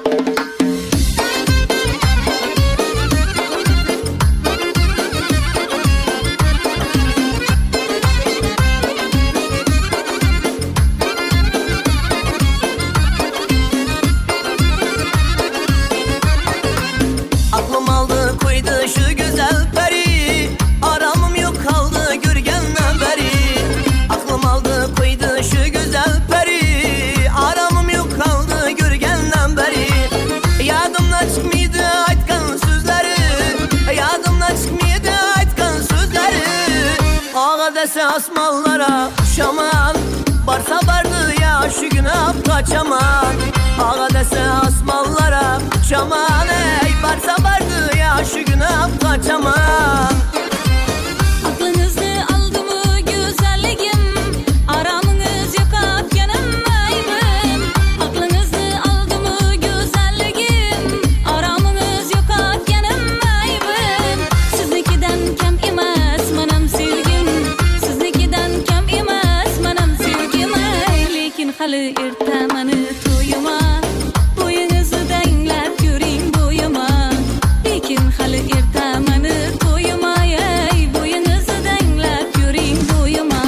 Aklım aldı koydu şu güzel peri, aramım yok kaldı görgenden beri. Aklım aldı koydu şu güzel peri, aramım yok kaldı görgenden beri. Yadımdan çıkmaydı aytkan sözleri, yadımdan çıkmaydı aytkan sözleri. Ağa dese asmallara şaman, barsa bardı ya şu günah kaçaman. Ağa dese asmallara şaman, ey barsa bardı ya şu günah kaçaman. Aklınızı aldı mı güzelliğim, aramınız yok afyanım aybım. Aklınızı aldı mı güzelliğim, aramınız yok afyanım aybım. Siznikinden kem emas manam sevgim, siznikinden kem emas manam sevgim. Lekin hali ertamanı to'yuma, bo'yingizni danglab ko'ring bo'yima. Lekin hali ertamanı to'yima, ey bo'yingizni danglab ko'ring bo'yima.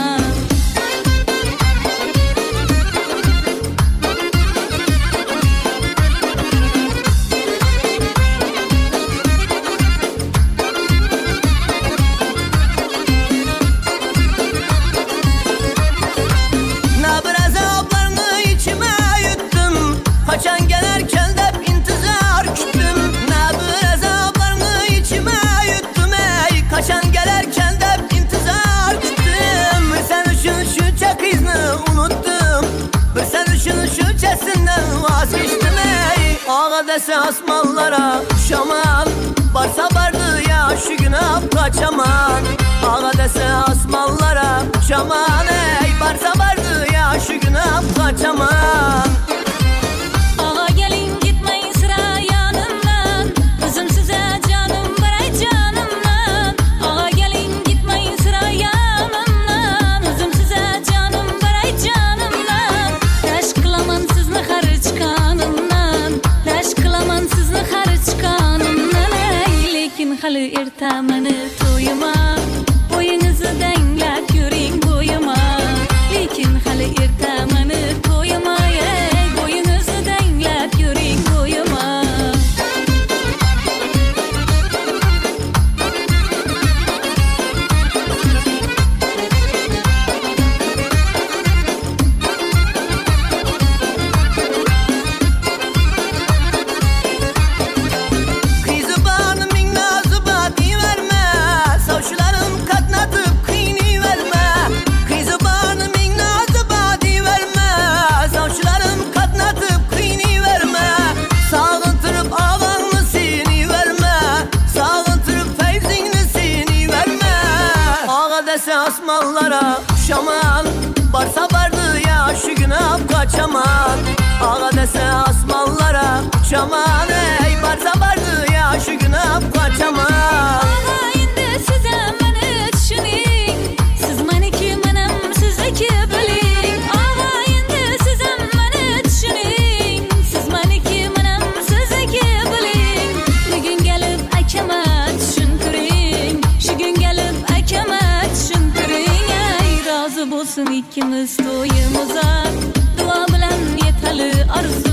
Ne bir azaplarını içime yuttum, kaçan gelerken de intizar küttüm. Ne bir azaplarını içime yuttum, ey kaçan gelerken de intizar küttüm. Sen üçün şu çak izni unuttum, sen üçün şu çesinden vazgeçtim ey. Ağa dese asmallara şaman, barsa bardı ya şu günah kaçaman. Ağa dese asmallara şaman, ey barsa bardı ya şu günah kaçaman. Ağa gelin gitmeyin sıra yanımdan, özüm size canım var ey canımdan. Ağa gelin gitmeyin sıra yanımdan, özüm size canım var ey canımdan. Taş kılaman sizni har chiqqanimdan, taş kılaman sizni har chiqqanimdan ey. Lekin hali ertamanı to'yima, bo'yingizni danglab ko'ring bo'yima. Lekin hali ertamanı to'yima, ey bo'yingizni danglab ko'ring bo'yima. Kıyzı bağını min nazı badi verme, savşularım katnatıp kıyni verme. Kıyzı bağını min nazı badi verme, savşularım katnatıp kıyni verme. Sağıntırıp ağanlı seni verme, sağıntırıp feyzini seni verme. Ağa dese asmallara şaman, barsa bardı ya şu günah kaçaman. Ağa dese asmallara şaman, ey barsa bardı ya şu günah kaçaman. Ağa endi size meni tushuning, siz meniki menam sizniki biling. Ağa endi size meni tushuning, siz meniki menam sizniki biling. Bugun kelib akama tushuntiring, shu kun kelib akama tushuntiring. Ey rozi bo'lsin ikkimiz to'yimizga, duo bilan yetali orzu.